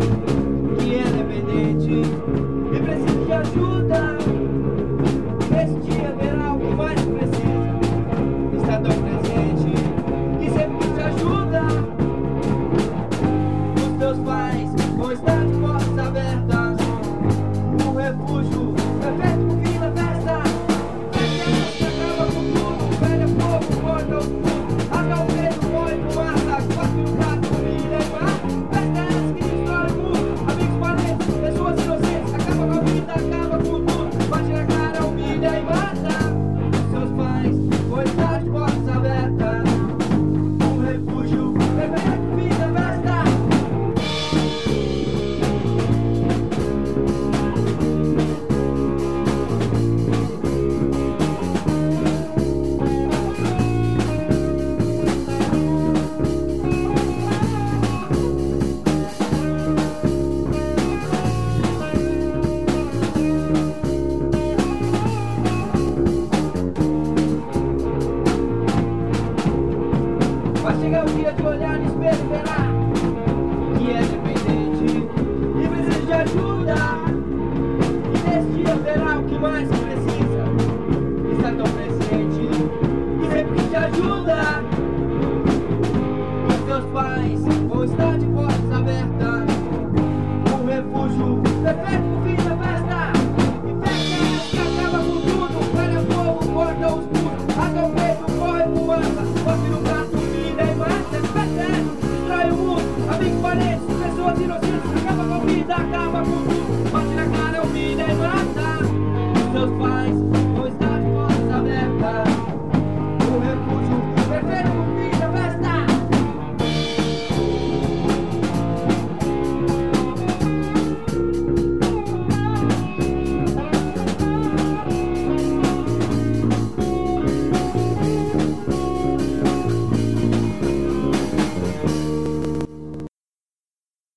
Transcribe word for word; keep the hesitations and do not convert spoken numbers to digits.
que é dependente e precisa de ajuda. Nesse dia verá o que mais precisa. Está tão presente que sempre te ajuda. Os teus pais vão estar de portas abertas. Um refúgio perfeito pro fim da festa. Festa que acaba com tudo. Velha fogo, morta o tudo. Até o peito, põe no mata. Quase no prato, comida e mar. Festa essa que destrói o mundo. Amigos, parentes, pessoas inocentes. Acaba com a vida, acaba com tudo. Bate na cara, humilha e mata. Os seus pais vão estar de portas abertas. Um refúgio perfeito pro fim da festa. Vai chegar o dia de olhar no espelho e verá que é dependente e precisa de ajuda. E nesse dia verá o que mais precisa. Está tão presente e sempre te ajuda. Os teus pais vão estar de portas abertas. Um refúgio perfeito pro fim da festa. E festa que acaba com tudo. Pega fogo, corta os puros. Até o peito, corre fumaça. Cospe no prato, comida e mata. Festa destrói o mundo. Amigos, parentes, pessoas inocentes. Acaba